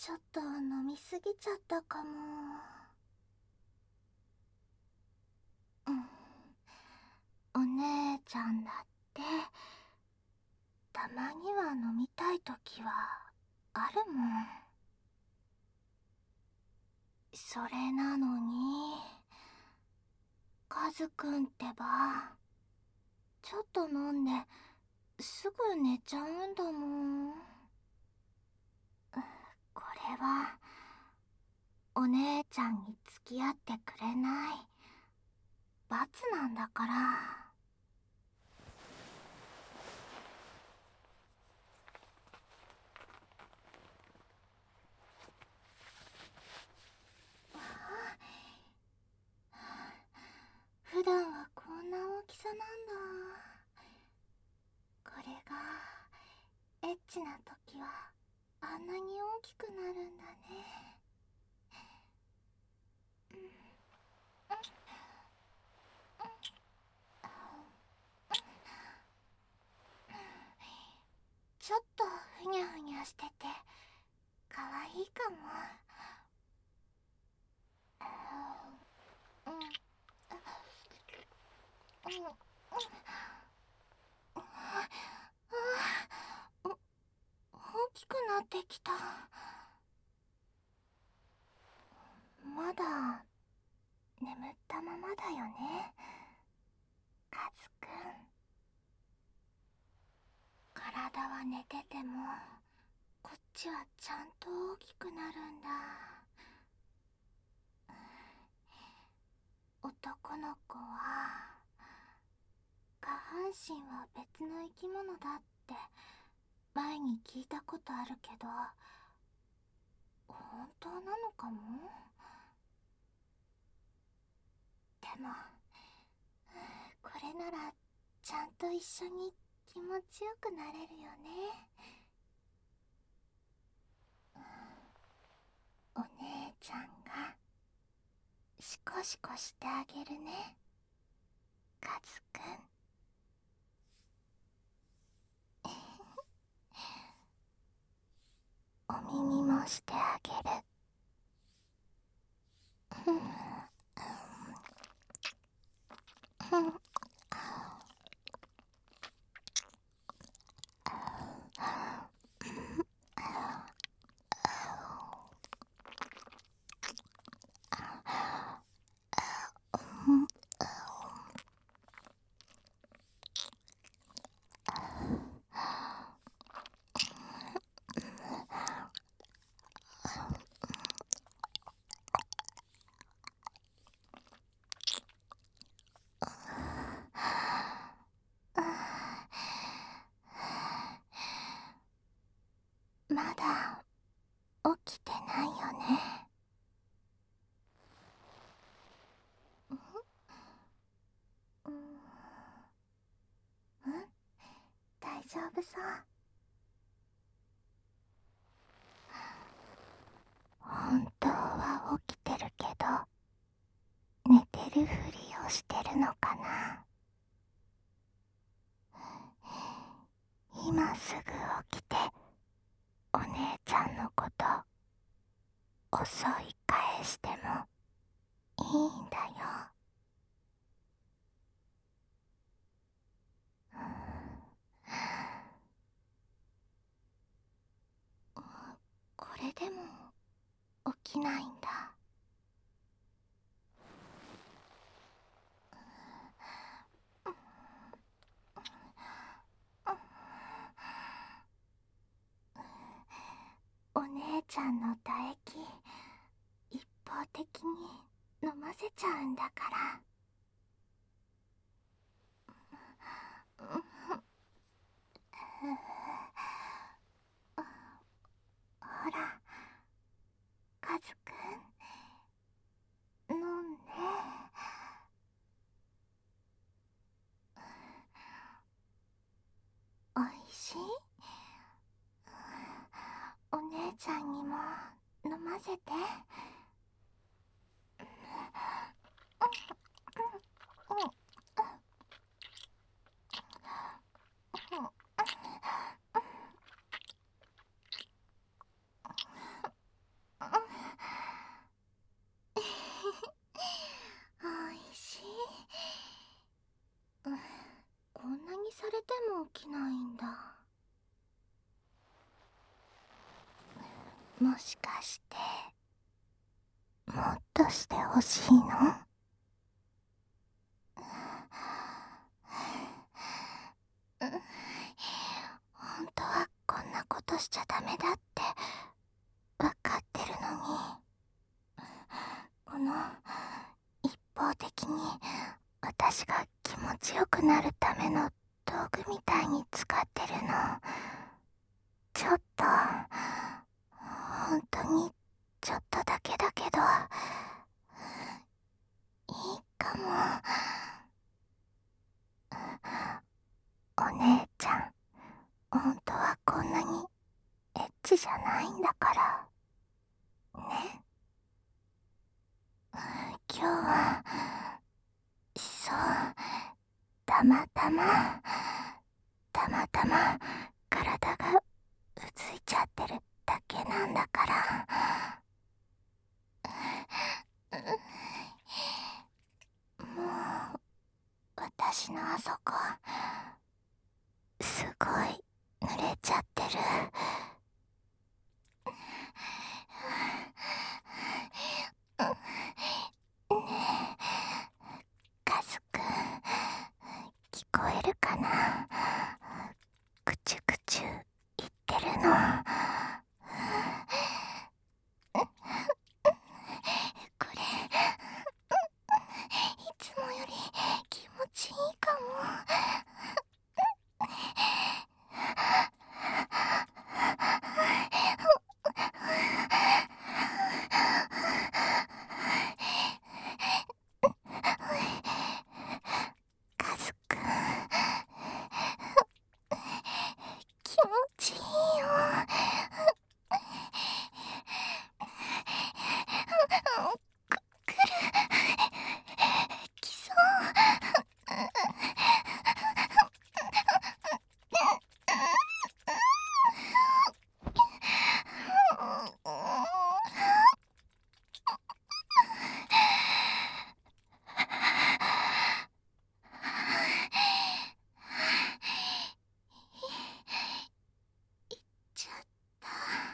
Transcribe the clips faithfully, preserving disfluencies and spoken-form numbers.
ちょっと飲みすぎちゃったかも。うん。お姉ちゃんだってたまには飲みたい時はあるもん。それなのにカズくんってばちょっと飲んですぐ寝ちゃうんだもん。これはお姉ちゃんに付き合ってくれない罰なんだから。普段はこんな大きさなんだ。これがエッチな時はあんなに大きくなるんだね。ちょっとふにゃふにゃしててかわいいかも。うんうんうんお大きくなってきた。まだ眠ったままだよね、カズくん。体は寝ててもこっちはちゃんと大きくなるんだ。男の子は下半身は別の生き物だって前に聞いたことあるけど、本当なのかも。でもこれならちゃんと一緒に気持ちよくなれるよね。お姉ちゃんがシコシコしてあげるね、カズくん。お耳もしてあげる。まだ起きてないよね。うん、うん、大丈夫そう。本当は起きてるけど寝てるふりをしてるのかな。今すぐ起きてお姉ちゃんのこと襲い返してもいいんだよ。これでも起きないんだ。お姉ちゃんの唾液一方的に飲ませちゃうんだから。ほらカズくん飲んで。おいしい？お姉ちゃんにも飲ませて。 れても起きないんだ。もしかしてもっとしてほしいの？本当はこんなことしちゃダメだってわかってるのに、この一方的に私が気持ちよくなるための道具みたいに使ってるの、ちょっと本当にちょっとだけだけどいいかも。お姉ちゃん、本当はこんなにエッチじゃないんだからね。今日はそう、たまたまたまたま体がうついちゃってるだけなんだから。もう私のあそこすごい濡れちゃってる。ねえ、カズくん、聞こえるかな？くちゅくちゅ言ってるの。これいつもより気持ちいいかも。カズくん、気持ちいいよ。く、くる、きそう。いっちゃった。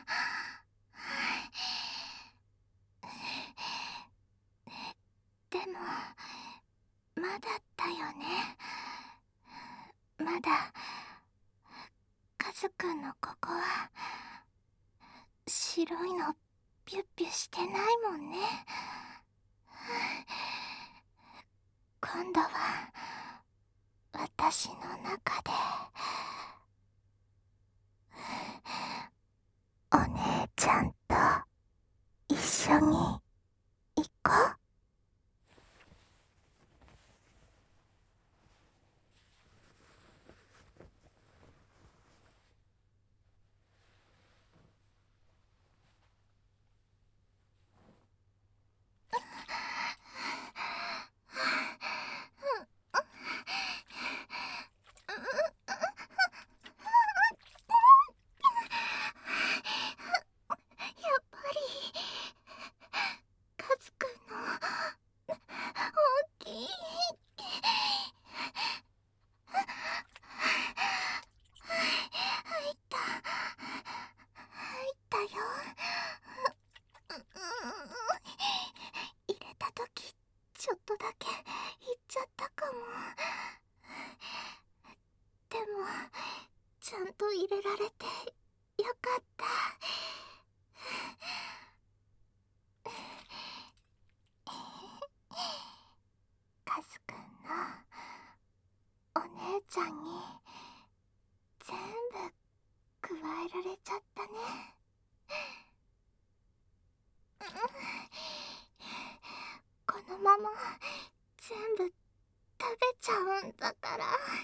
でもまだだよね。まだカズくんのここは白いのピュッピュしてないもんね。今度は私の中でお姉ちゃんと一緒に行こう。やっぱりカズくんの大きい。入った入ったよ。入れたときちょっとだけいっちゃったかも。でもちゃんと入れられてよかった。カズくんのお姉ちゃんに全部加えられちゃったね。このまま全部食べちゃうんだから。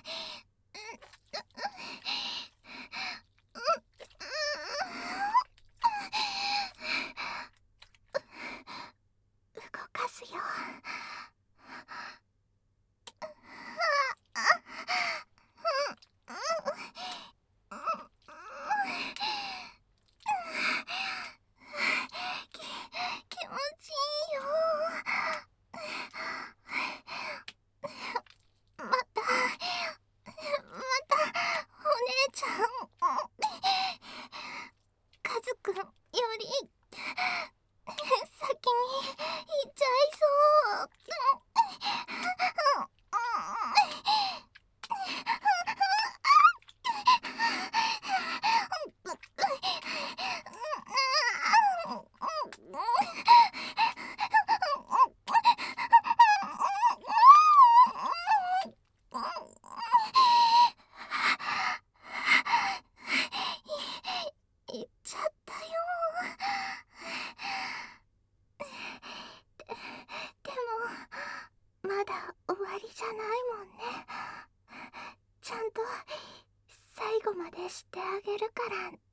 動かすよ。き、気持ちいいよ。またまたんね。ちゃんと最後までしてあげるからね。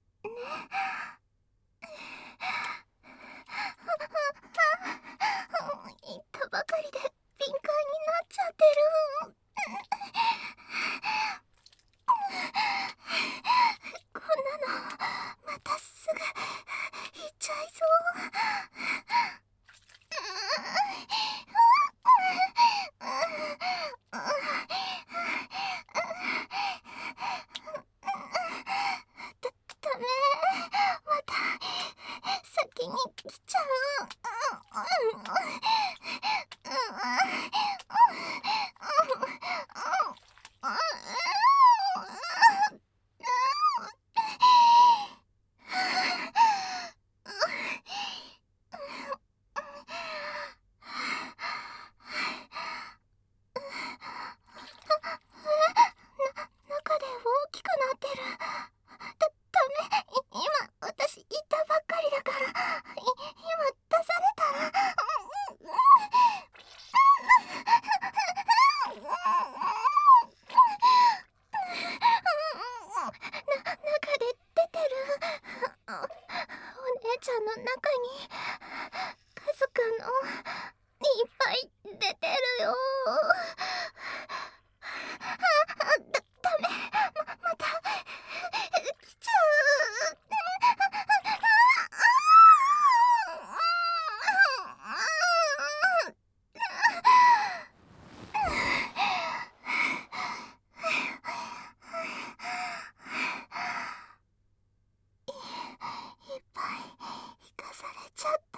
言ったばかりで敏感になっちゃってる。こんなのまたすぐ言っちゃいそう。だ、ダメ。また先に来ちゃう。中で大きくなってる。だ、ダメ。今私言ったばっかりだから。い今出されたら。な、中で出てる。お姉ちゃんの中にカズくんのいっぱい出てるよ。だ、ダメ。ま、また来ちゃう。いっぱい生かされちゃった。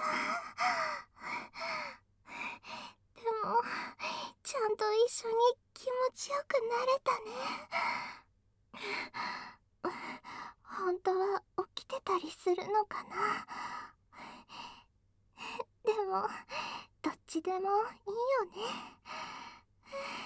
でもちゃんと一緒に気持ちよくなれたね。本当は起きてたりするのかな。でもどっちでもいいよね。